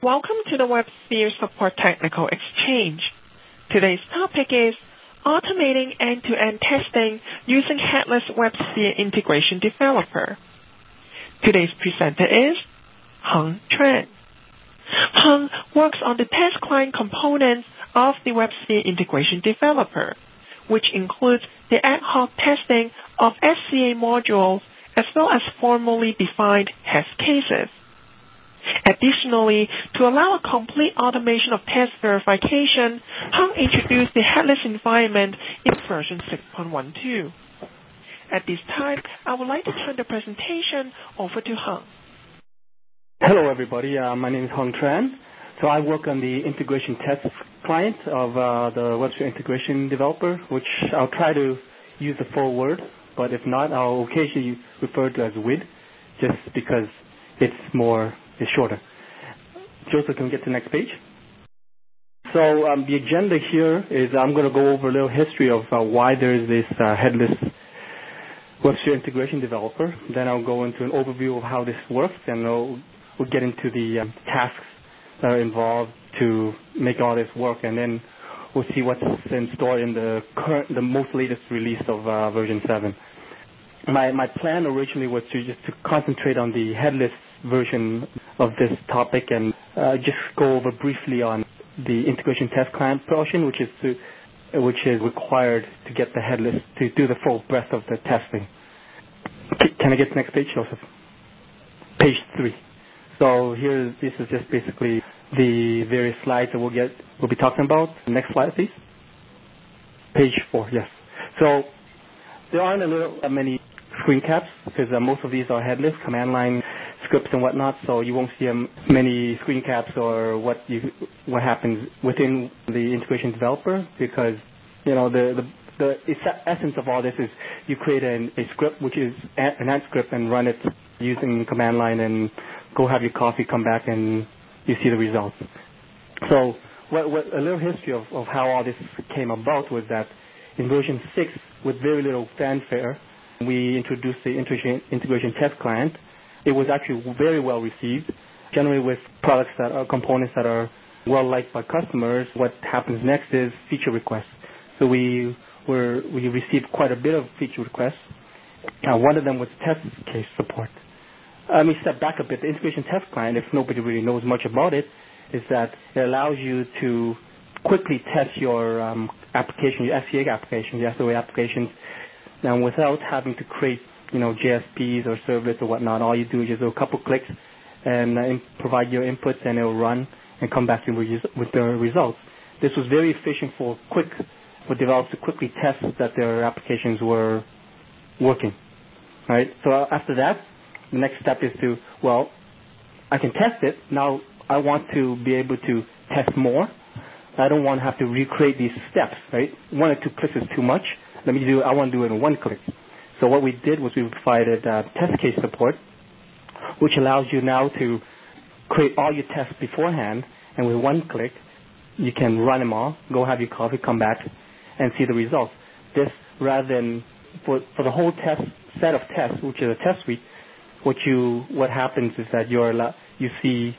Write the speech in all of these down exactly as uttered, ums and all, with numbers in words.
Welcome to the WebSphere Support Technical Exchange. Today's topic is automating end-to-end testing using Headless WebSphere Integration Developer. Today's presenter is Heng Tran. Heng works on the test client components of the WebSphere Integration Developer, which includes the ad hoc testing of S C A modules as well as formally defined test cases. Additionally, to allow a complete automation of test verification, Heng introduced the headless environment in version six point twelve. At this time, I would like to turn the presentation over to Heng. Hello, everybody. Uh, my name is Heng Tran. So I work on the integration test client of uh, the WebSphere Integration Developer, which I'll try to use the full word, but if not, I'll occasionally refer to as W I D, just because it's more, it's shorter. Joseph, can we get to the next page? So um, the agenda here is I'm going to go over a little history of uh, why there is this uh, headless WebSphere Integration Developer. Then I'll go into an overview of how this works, and we'll, we'll get into the um, tasks that are involved to make all this work, and then we'll see what's in store in the current, the most latest release of uh, version seven. My my plan originally was to just to concentrate on the headless version of this topic and uh, just go over briefly on the integration test client portion, which is to, which is required to get the headless to do the full breadth of the testing. Can I get the next page, Joseph? Page three. So here, this is just basically the various slides that we'll get, we'll be talking about. Next slide, please. Page four, yes. So there aren't a little uh, many screen caps because uh, most of these are headless, command line scripts and whatnot. So you won't see um, many screen caps or what you what happens within the integration developer, because you know the the the essence of all this is you create an, a script which is an ant script and run it using command line and go have your coffee, come back, and you see the results. So what, what, a little history of, of how all this came about was that in version six, with very little fanfare, we introduced the integration, integration test client. It was actually very well received. Generally with products that are components that are well liked by customers, what happens next is feature requests. So we were we received quite a bit of feature requests. Uh, one of them was test case support. Let me step back a bit. The integration test client, if nobody really knows much about it, is that it allows you to quickly test your um, application, your S C A applications, your S O A applications, and without having to create, you know, J S Ps or servlets or whatnot. All you do is just do a couple clicks and uh, in, provide your inputs, and it will run and come back to you with the results. This was very efficient for quick, for developers to quickly test that their applications were working. Right. So after that, the next step is to, well, I can test it. Now I want to be able to test more. I don't want to have to recreate these steps, right? One or two clicks is too much. Let me do, I want to do it in one click. So what we did was we provided uh, test case support, which allows you now to create all your tests beforehand, and with one click, you can run them all, go have your coffee, come back, and see the results. This, rather than, for, for the whole test set of tests, which is a test suite, what you what happens is that you're you see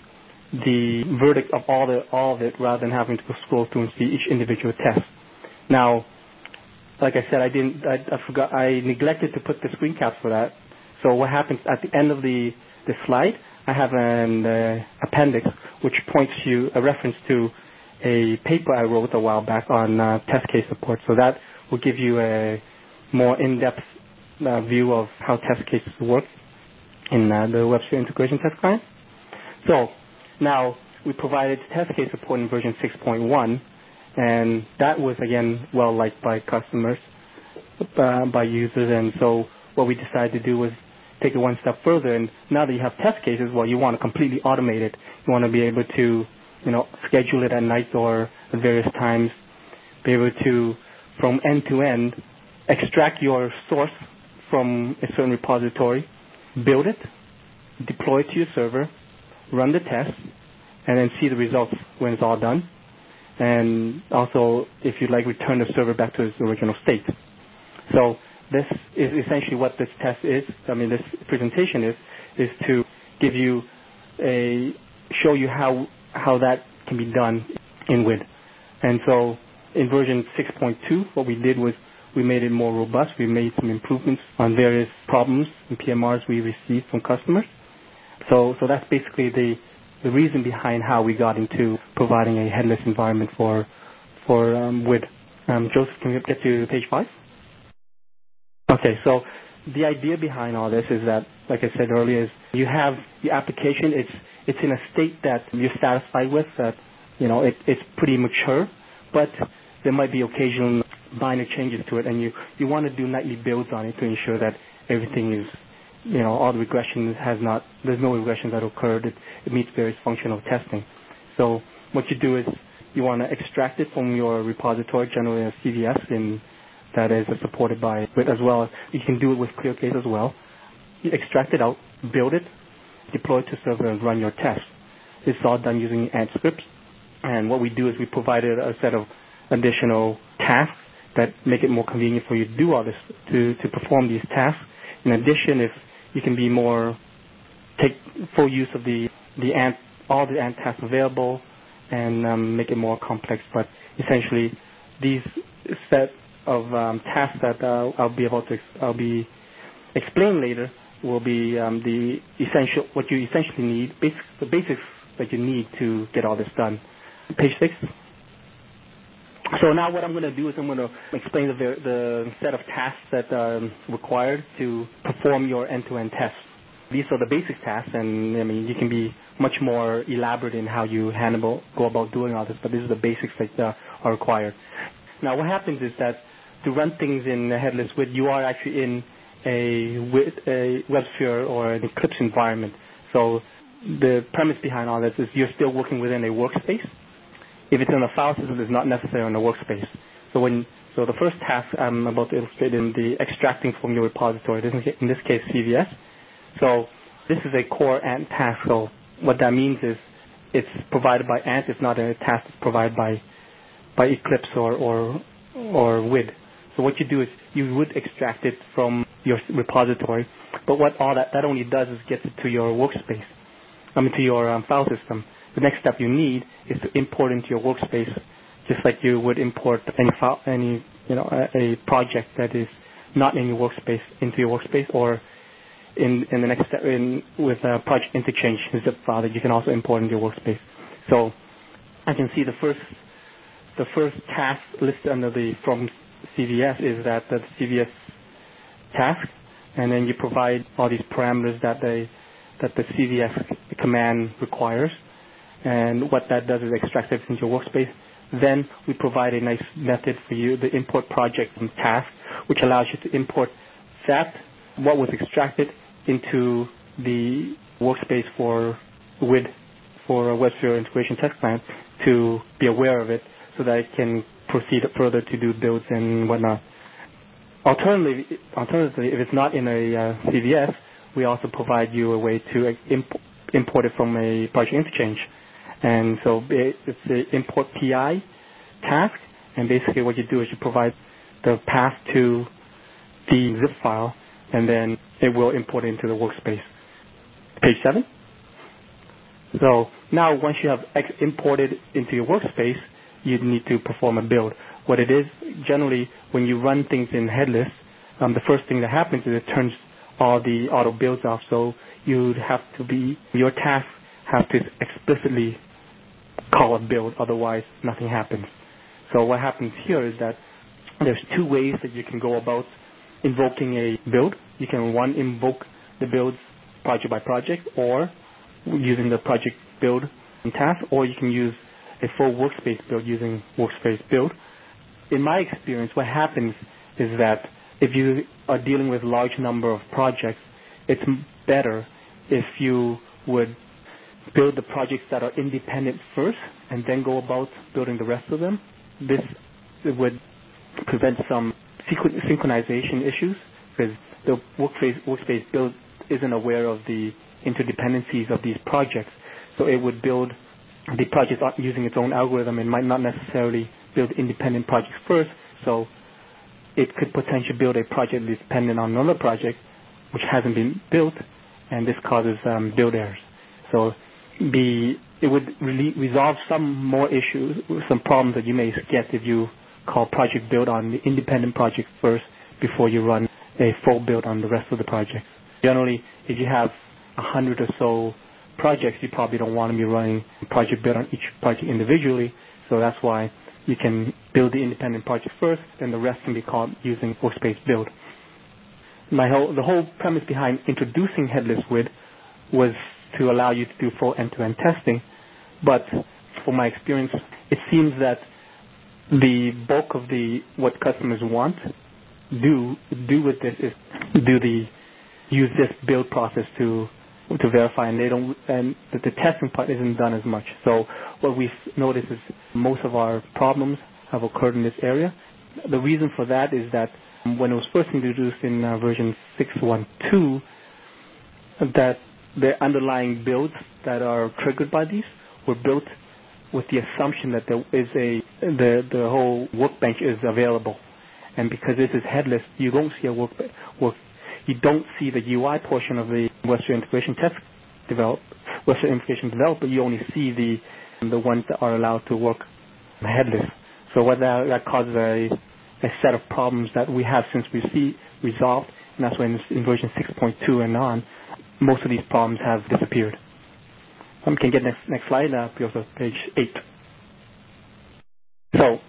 the verdict of all the all of it rather than having to scroll through and see each individual test. Now, like I said, I didn't I, I forgot I neglected to put the screen caps for that. So what happens at the end of the the slide, I have an uh, appendix which points you a reference to a paper I wrote a while back on uh, test case support. So that will give you a more in-depth uh, view of how test cases work in uh, the WebSphere Integration Test Client. So now we provided test case support in version six point one, and that was again well liked by customers, uh, by users. And so what we decided to do was take it one step further. And now that you have test cases, well, you want to completely automate it. You want to be able to, you know, schedule it at night or at various times, be able to, from end to end, extract your source from a certain repository, build it, deploy it to your server, run the test, and then see the results when it's all done. And also, if you'd like, return the server back to its original state. So this is essentially what this test is. I mean, this presentation is, is to give you a, show you how how that can be done in W I D. And so in version six point two, what we did was we made it more robust. We made some improvements on various problems and P M Rs we received from customers. So so that's basically the, the reason behind how we got into providing a headless environment for for um, W I D. Um, Joseph, can we get to page five? Okay, so the idea behind all this is that, like I said earlier, is you have the application. It's it's in a state that you're satisfied with. That you know it, it's pretty mature, but there might be occasional minor changes to it, and you, you want to do nightly builds on it to ensure that everything is, you know, all the regressions has not, there's no regressions that occurred. It, it meets various functional testing. So what you do is you want to extract it from your repository, generally a C V S, in, that is supported by W I D as well. You can do it with ClearCase as well. You extract it out, build it, deploy it to server, and run your tests. It's all done using Ant scripts. And what we do is we provided a set of additional tasks that make it more convenient for you to do all this, to, to perform these tasks. In addition, if you can be more, take full use of the, the Ant, all the Ant tasks available and um, make it more complex. But essentially, these set of um, tasks that uh, I'll be able to, I'll be explain later will be um, the essential, what you essentially need, basic, the basics that you need to get all this done. Page six. So now what I'm going to do is I'm going to explain the, the set of tasks that are required to perform your end-to-end tests. These are the basic tasks, and I mean you can be much more elaborate in how you handle, go about doing all this, but these are the basics that uh, are required. Now what happens is that to run things in a headless W I D, you are actually in a, a WebSphere or an Eclipse environment. So the premise behind all this is you're still working within a workspace. If it's in a file system, it's not necessarily on a workspace. So when so the first task I'm about to illustrate in the extracting from your repository, in this case C V S. So this is a core Ant task. So what that means is it's provided by Ant. It's not a task that's provided by by Eclipse or or or W I D. So what you do is you would extract it from your repository, but what all that that only does is gets it to your workspace. I mean to your um, file system. The next step you need is to import into your workspace, just like you would import any file, any you know a, a project that is not in your workspace into your workspace, or in, in the next step in with a project interchange zip file that you can also import into your workspace. So I can see the first the first task listed under the from C V S is that the C V S task, and then you provide all these parameters that they that the C V S command requires. And what that does is extract it into your workspace. Then we provide a nice method for you, the import project task, which allows you to import that, what was extracted, into the workspace for W I D, for a WebSphere integration test plan, to be aware of it so that it can proceed further to do builds and whatnot. Alternatively, alternatively if it's not in a uh, C V S, we also provide you a way to imp- import it from a project interchange. And so it's the import P I task, and basically what you do is you provide the path to the zip file, and then it will import it into the workspace. Page seven. So now once you have ex- imported into your workspace, you need to perform a build. What it is, generally, when you run things in headless, um, the first thing that happens is it turns all the auto builds off. So you'd have to be, your tasks have to explicitly call a build, otherwise nothing happens. So what happens here is that there's two ways that you can go about invoking a build. You can, one, invoke the builds project by project, or using the project build task, or you can use a full workspace build using workspace build. In my experience, what happens is that if you are dealing with a large number of projects, it's better if you would build the projects that are independent first and then go about building the rest of them. This would prevent some synchronization issues because the workspace, workspace build isn't aware of the interdependencies of these projects. So it would build the project using its own algorithm and might not necessarily build independent projects first. So it could potentially build a project dependent on another project which hasn't been built, and this causes um, build errors. So be it would really resolve some more issues, some problems that you may get if you call project build on the independent project first before you run a full build on the rest of the project. Generally, if you have a hundred or so projects, you probably don't want to be running project build on each project individually. So that's why you can build the independent project first, and the rest can be called using Workspace build. My whole, the whole premise behind introducing headless W I D was to allow you to do full end-to-end testing. But from my experience, it seems that the bulk of the what customers want do do with this is do the use this build process to to verify, and they don't and the, the testing part isn't done as much. So what we've noticed is most of our problems have occurred in this area. The reason for that is that when it was first introduced in uh, version six point twelve, that the underlying builds that are triggered by these were built with the assumption that there is a the the whole workbench is available, and because this is headless, you don't see a work work you don't see the U I portion of the WebSphere integration test develop WebSphere integration developer. You only see the the ones that are allowed to work headless. So what that, that causes a a set of problems that we have since we see resolved, and that's when in version six point two and on, most of these problems have disappeared. Um, can get next next slide. Uh, go to page eight. So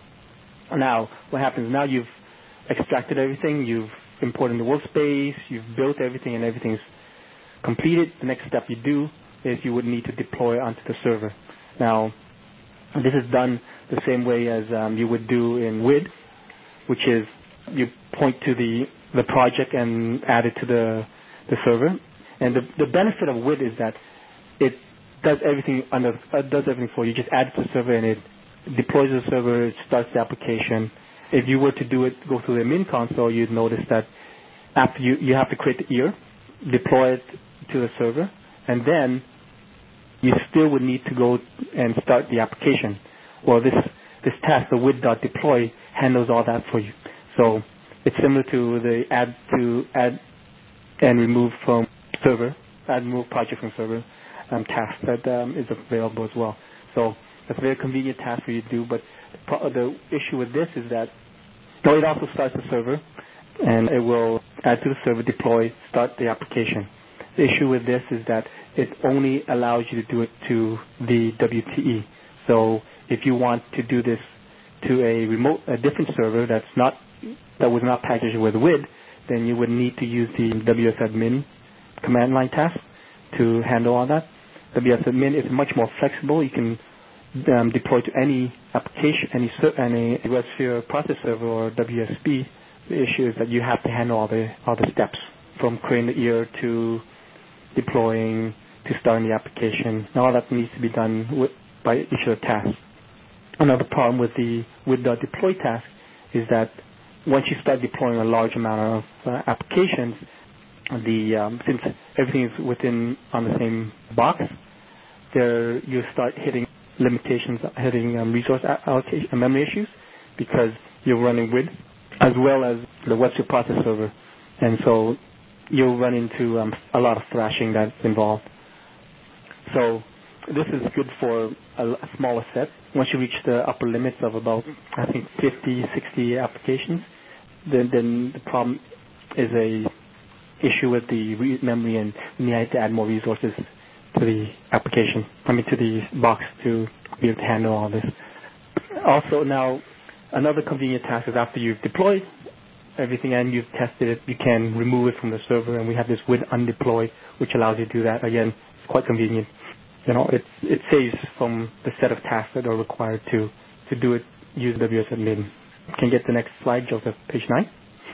now what happens? Now you've extracted everything. You've imported the workspace. You've built everything, and everything's completed. The next step you do is you would need to deploy onto the server. Now this is done the same way as um, you would do in W I D, which is you point to the the project and add it to the the server. And the the benefit of W I D is that it does everything under uh, does everything for you. You just add it to the server and it deploys the server. It starts the application. If you were to do it, go through the min console, you'd notice that after you you have to create the ear, deploy it to the server, and then you still would need to go and start the application. Well, this this task, the W I D.deploy, handles all that for you. So it's similar to the add to add and remove from server, add and remove project from server um, task that um, is available as well. So that's a very convenient task for you to do. But the, pro- the issue with this is that no, it also starts the server, and it will add to the server, deploy, start the application. The issue with this is that it only allows you to do it to the W T E. So if you want to do this to a remote, a different server that's not that was not packaged with W I D, then you would need to use the W S admin command line task to handle all that. W S admin is much more flexible. You can um, deploy to any application, any any WebSphere process server or W S B. The issue is that you have to handle all the all the steps from creating the ear to deploying to starting the application. And all that needs to be done with, by each of the tasks. Another problem with the with the deploy task is that once you start deploying a large amount of uh, applications, the um, since everything is within on the same box, there you start hitting limitations, hitting um, resource allocation, uh, memory issues, because you're running W I D as well as the WebSphere process server, and so you'll run into um, a lot of thrashing that's involved. So this is good for a, a smaller set. Once you reach the upper limits of about, I think, fifty, sixty applications, then, then the problem is a issue with the re- memory, and you need to add more resources to the application, I mean to the box to be able to handle all this. Also now, another convenient task is after you've deployed everything and you've tested it, you can remove it from the server, and we have this W I D undeploy, which allows you to do that. Again, it's quite convenient. You know, it it saves from the set of tasks that are required to, to do it using W S admin. Can you get the next slide, Joseph, page nine?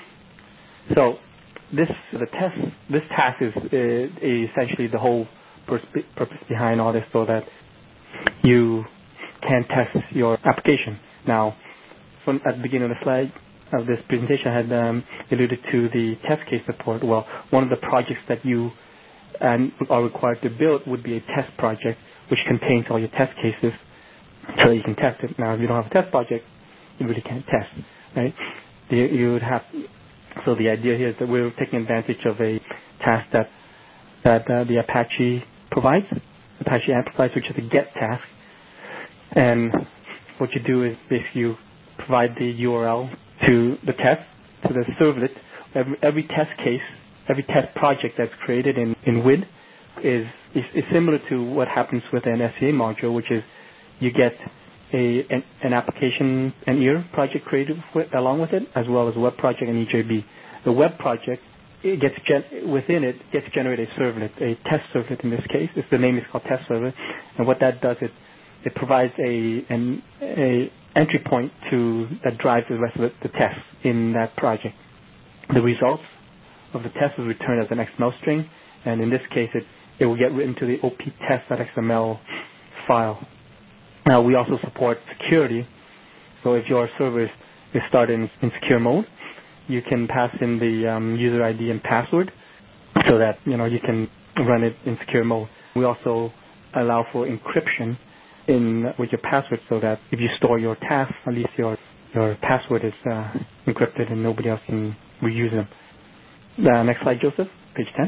So this the test this task is uh, essentially the whole pers- purpose behind all this, so that you can test your application. Now, from at the beginning of the slide of this presentation, I had um, alluded to the test case support. Well, one of the projects that you and are required to build would be a test project, which contains all your test cases, so that you can test it. Now, if you don't have a test project, you really can't test, right? You, you would have. So the idea here is that we're taking advantage of a task that that uh, the Apache provides, Apache Amplify, which is a get task. And what you do is basically you provide the U R L to the test, to the servlet. Every, every test case, every test project that's created in, in W I D is, is, is similar to what happens with an S C A module, which is you get a an, an application, an E R project created with, along with it, as well as a web project and E J B. The web project, it gets gen- within it gets generated a servlet, a test servlet in this case. It's, the name is called test servlet, and what that does is it provides a an a entry point to that drives the rest of the, the tests in that project. The results of the test is returned as an X M L string, and in this case, it it will get written to the O P test.xml file. Now, we also support security. So if your server is, is started in, in secure mode, you can pass in the um, user I D and password so that you know you can run it in secure mode. We also allow for encryption in with your password so that if you store your tasks, at least your your password is uh, encrypted and nobody else can reuse them. Uh, next slide, Joseph, page ten.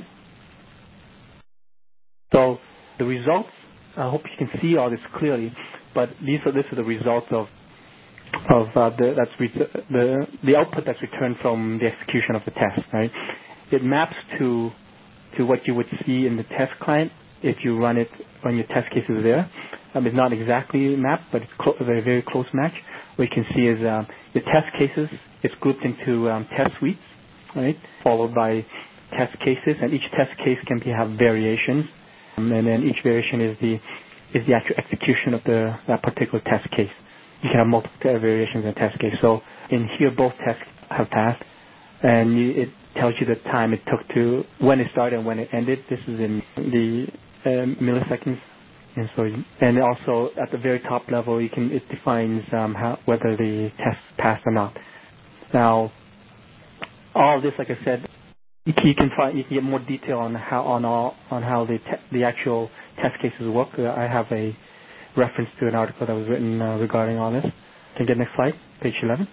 So the results, I hope you can see all this clearly, but these are this are the results of of uh, the that's re- the the output that's returned from the execution of the test. Right, it maps to to what you would see in the test client if you run it when your test case is there. Um, it's not exactly mapped, but it's clo- a very very close match. What you can see is um, the test cases. It's grouped into um, test suites, right, followed by test cases, and each test case can be have variations, um, and then each variation is the is the actual execution of the that particular test case. You can have multiple variations in a test case. So in here, both tests have passed, and you, it tells you the time it took to when it started and when it ended. This is in the uh, milliseconds, and so and also at the very top level, you can it defines um, how whether the test passed or not. Now, all of this, like I said, you can, you can find you can get more detail on how on all on how the te- the actual test cases work. Uh, I have a reference to an article that was written uh, regarding all this. Can you get next slide, page eleven?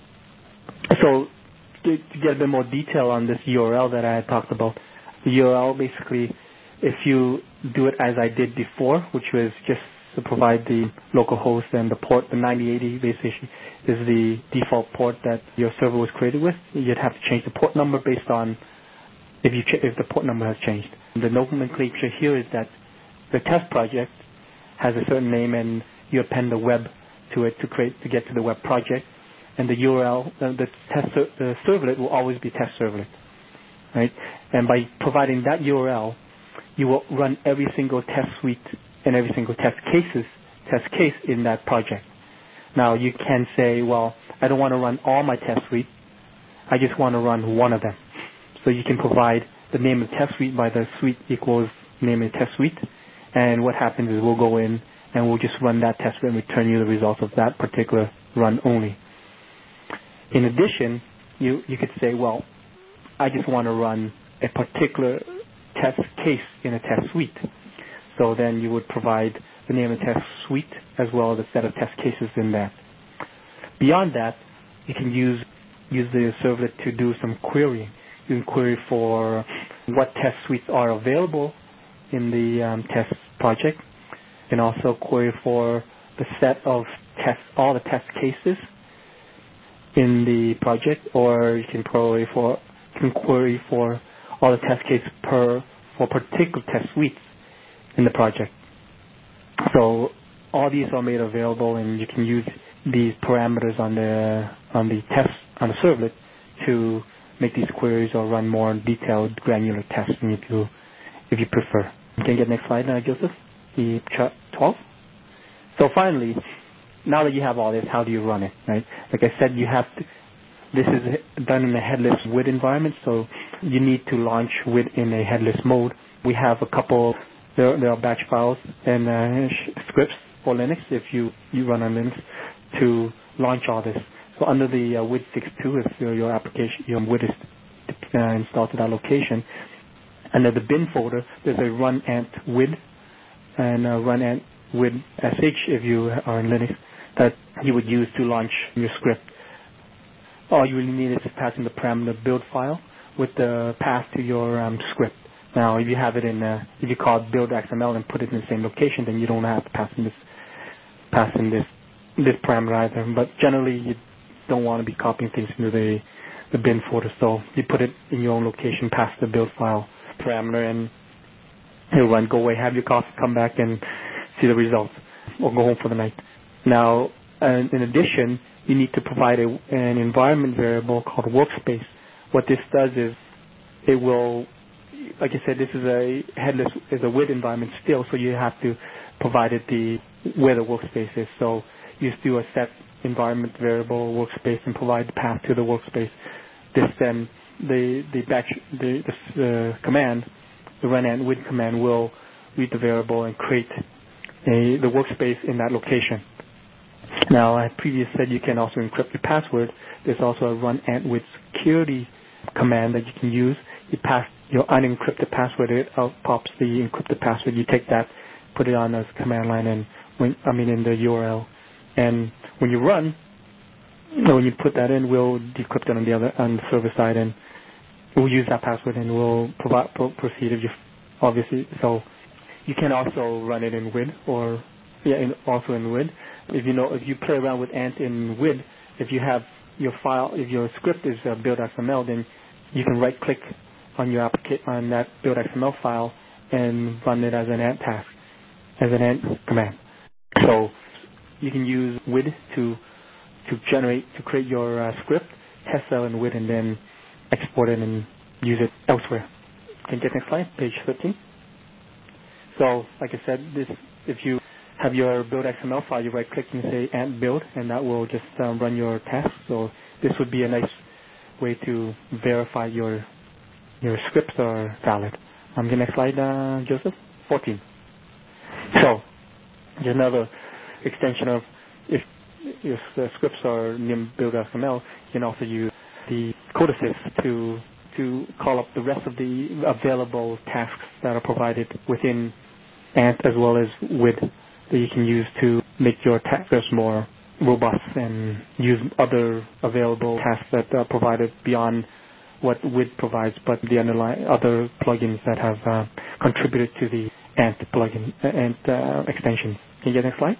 So to, to get a bit more detail on this U R L that I had talked about, the U R L basically, if you do it as I did before, which was just to provide the local host and the port, the ninety eighty basically is the default port that your server was created with. You'd have to change the port number based on if you ch- if the port number has changed. The nomenclature here is that the test project has a certain name, and you append the web to it to create to get to the web project, and the U R L, uh, the test ser- the servlet will always be test servlet, right? And by providing that U R L, you will run every single test suite and every single test cases test case in that project. Now you can say, well, I don't want to run all my test suite. I just want to run one of them. So you can provide the name of the test suite by the suite equals name of the test suite. And what happens is we'll go in and we'll just run that test and return you the results of that particular run only. In addition, you, you could say, well, I just want to run a particular test case in a test suite. So then you would provide the name of the test suite as well as a set of test cases in that. Beyond that, you can use use the servlet to do some querying. You can query for what test suites are available in the um, test project, and also query for the set of test, all the test cases in the project, or you can query for you can query for all the test cases per for particular test suites in the project. So all these are made available, and you can use these parameters on the on the test on the servlet to make these queries or run more detailed granular testing if you if you prefer. Can you get next slide now, Joseph? The chart twelve. So finally, now that you have all this, how do you run it, right? Like I said, you have to, this is done in a headless W I D environment, so you need to launch W I D in a headless mode. We have a couple, there, there are batch files and uh, sh- scripts for Linux if you, you run on Linux to launch all this. So under the uh, W I D six point two, if your, your application, your W I D is uh, installed to that location, under the bin folder, there's a run ant W I D and uh, run ant W I D sh if you are in Linux that you would use to launch your script. All you really need is to pass in the parameter build file with the path to your um, script. Now, if you have it in, uh, if you call it build X M L and put it in the same location, then you don't have to pass in this, pass in this, this parameter either. But generally, you don't want to be copying things into the, the bin folder. So you put it in your own location, pass the build file parameter, and it'll run. Go away, have your coffee, come back, and see the results, or go home for the night. Now, uh, in addition, you need to provide a, an environment variable called workspace. What this does is it will, like I said, this is a headless, is a with environment still, so you have to provide it the where the workspace is. So you just do a set environment variable workspace and provide the path to the workspace. This then the the batch the, the uh, command, the run and with command will read the variable and create a the workspace in that location. Now, I previously said you can also encrypt your password. There's also a run and with security command that you can use. You pass your unencrypted password, it out pops the encrypted password. You take that, put it on as command line, and when I mean in the U R L, and when you run, when you put that in, we'll decrypt it on the other on the server side, and we'll use that password, and we'll provide, pro- proceed if you obviously. So you can also run it in W I D or yeah, in, also in W I D. If you know, if you play around with Ant in W I D, if you have your file, if your script is uh, build X M L, then you can right-click on your applica- on that build X M L file and run it as an Ant task, as an Ant command. So you can use W I D to to generate, to create your uh, script, test it in W I D, and then export it and use it elsewhere. Can you get next slide, page thirteen? So, like I said, this if you have your build X M L file, you right-click and say Ant build, and that will just um, run your task. So this would be a nice way to verify your your scripts are valid. Um, the next slide, uh, Joseph, fourteen. So, just another extension of if if the scripts are named build X M L, you can also use the code assist to to call up the rest of the available tasks that are provided within Ant as well as W I D that you can use to make your tasks more robust and use other available tasks that are provided beyond what W I D provides, but the underlying other plugins that have uh, contributed to the Ant plugin Ant uh, extension. Can you get next slide?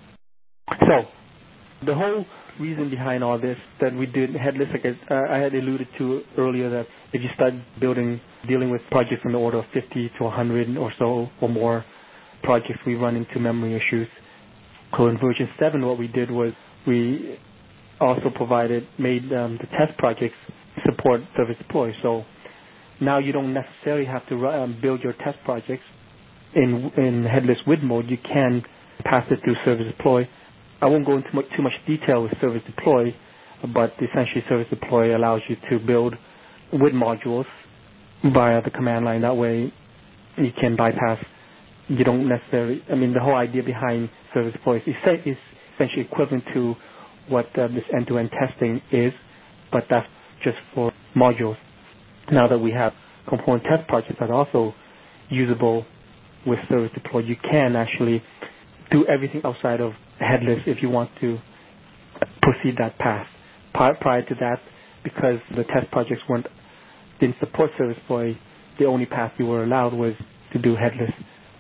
So the whole reason behind all this that we did headless, like I, uh, I had alluded to earlier, that if you start building, dealing with projects in the order of fifty to one hundred or so or more projects, we run into memory issues. So in version seven, what we did was we also provided, made um, the test projects support service deploy. So now you don't necessarily have to um, build your test projects in in headless W I D mode. You can pass it through service deploy. I won't go into much, too much detail with service deploy, but essentially service deploy allows you to build W I D modules via the command line. That way you can bypass, you don't necessarily, I mean, the whole idea behind service deploy is, is essentially equivalent to what uh, this end-to-end testing is, but that's just for modules. Now that we have component test projects that are also usable with service deploy, you can actually do everything outside of headless if you want to proceed that path. Prior to that, because the test projects weren't didn't support service deploy, the only path you were allowed was to do headless.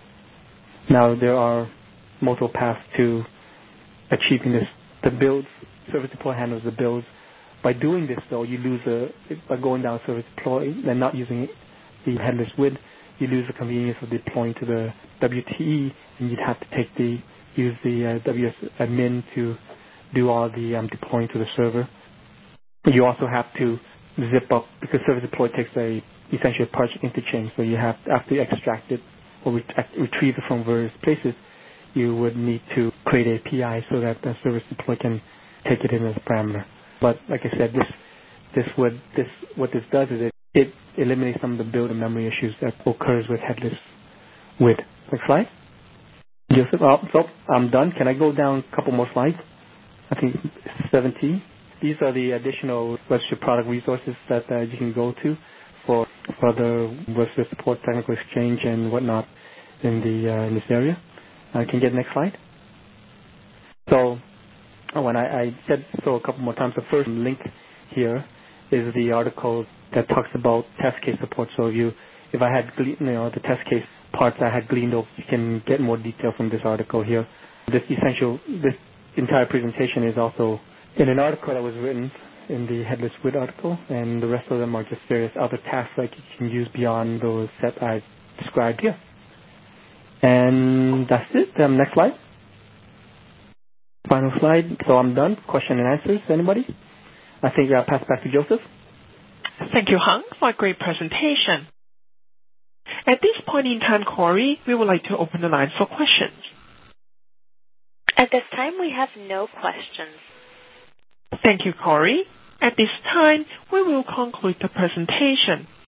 Now there are multiple paths to achieving this. The builds, service deploy handles the builds. By doing this, though, you lose a, by going down service deploy and not using the headless W I D, you lose the convenience of deploying to the W T E, and you'd have to take the, use the uh, W S admin to do all the um, deploying to the server. You also have to zip up, because service deploy takes a, essentially a project interchange, so you have, after you extract it or ret- retrieve it from various places, you would need to create a P I so that the service deploy can take it in as a parameter. But like I said, this this would this what this does is it, it eliminates some of the build and memory issues that occurs with headless W I D. Next slide. Joseph, oh, so I'm done. Can I go down a couple more slides? I think seventeen. These are the additional WebSphere product resources that uh, you can go to for further WebSphere support, technical exchange, and whatnot in the uh, in this area. Uh, can you get the next slide? So. Oh, and I, I said so a couple more times. The first link here is the article that talks about test case support. So if you if I had, you know, the test case parts I had gleaned over, you can get more detail from this article here. This essential, this entire presentation is also in an article that was written in the Headless W I D article, and the rest of them are just various other tasks that you can use beyond those that I described here. And that's it. Um, next slide. Final slide. So I'm done. Question and answers. Anybody? I think I'll pass back to Joseph. Thank you, Hung, for a great presentation. At this point in time, Corey, we would like to open the line for questions. At this time, we have no questions. Thank you, Corey. At this time, we will conclude the presentation.